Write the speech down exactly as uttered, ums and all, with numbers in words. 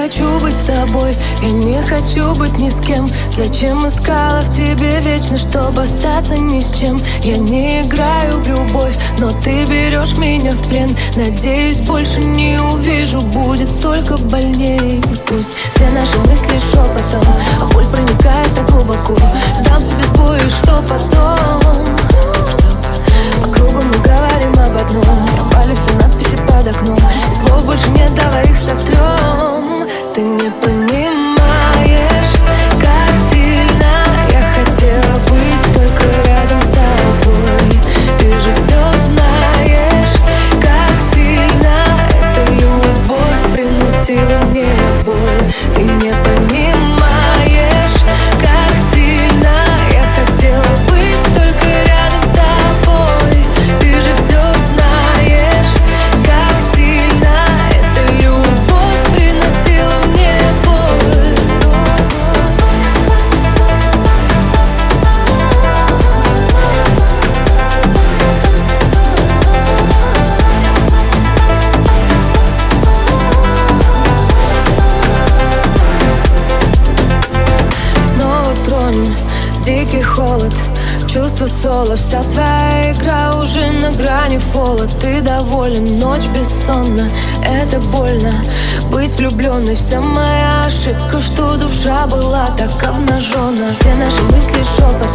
хочу быть с тобой, я не хочу быть ни с кем. Зачем искала в тебе вечно, чтобы остаться ни с чем? Я не играю в любовь, но ты берешь меня в плен. Надеюсь, больше не увижу, будет только больней. Пусть все наши мысли шепотом, а боль проникает так глубоко. Сдам себе с боя, что потом? По кругу мы говорим об одном, пропали все надписи под окном, и слов больше нет, давай их сотрем. Ты не понимаешь, как сильно я хотела быть только рядом с тобой. Ты же все знаешь, как сильно эта любовь приносила мне боль. Ты не понимаешь, как сильно я хотела быть только рядом с тобой. Ты же все знаешь, как сильно эта любовь приносила мне боль. Снова тронем дикий холод, чувство соло. Вся твоя игра уже на грани фола. Ты доволен, ночь бессонна, это больно быть влюбленной. Вся моя ошибка, что душа была так обнажена. Все наши мысли шепот,